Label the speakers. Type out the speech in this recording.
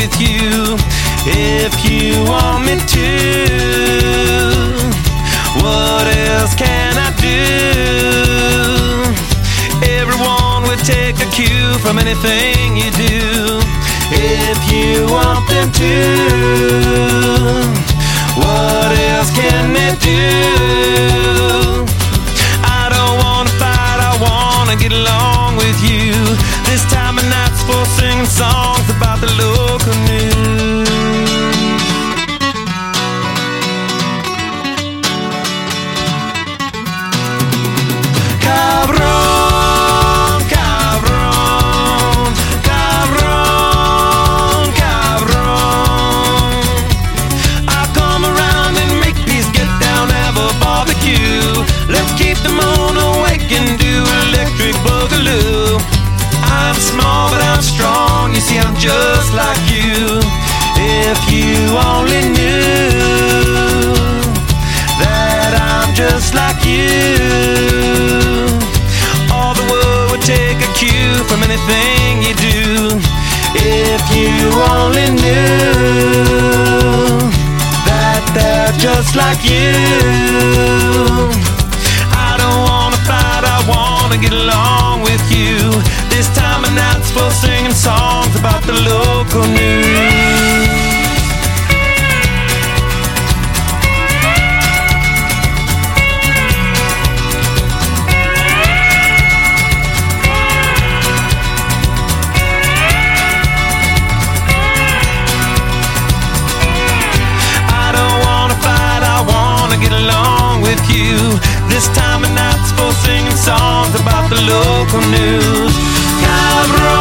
Speaker 1: with you if you want me to. What else can I do? Everyone would take a cue from anything you do if you want them to. What else can they do? I don't wanna fight, I wanna get along with you. This time of night's for singing songs about the local news. Cabrón, cabrón, cabrón, cabrón. I'll come around and make peace, get down, have a barbecue. Let's keep the moon awake and do electric boogaloo. I'm small but I'm strong, you see I'm just like you. If you only knew that I'm just like you, all the world would take a cue from anything you do. If you only knew that they're just like you. I don't wanna fight, I wanna get along with you. This time of night's for singing songs about the local news. I don't wanna fight, I wanna get along with you. This time of night's for singing songs about the local news. Cabrón.